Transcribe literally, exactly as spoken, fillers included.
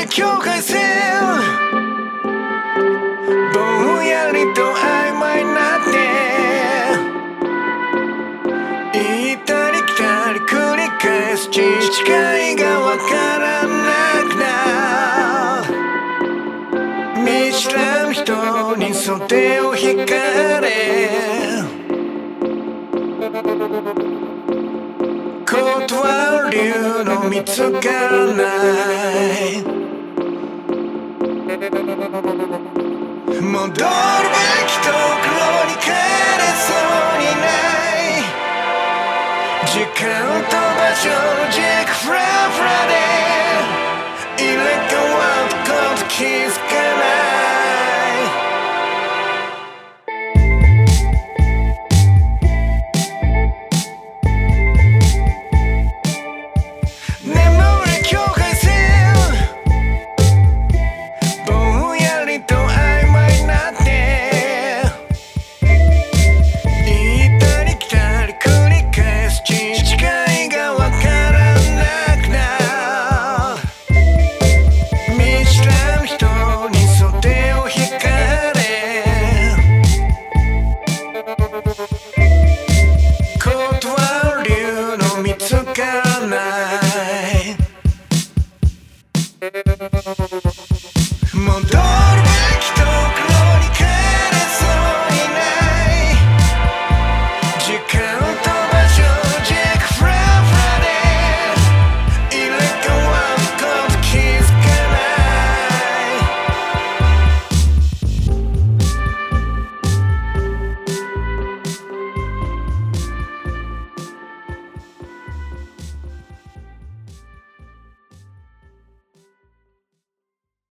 り境界線ぼんやりと曖昧になって行ったり来たり繰り返す地近いがわからなくなる見知らぬ人に袖を引かれ断る理由の見つからない戻るべきところに帰れそうにない時間と場所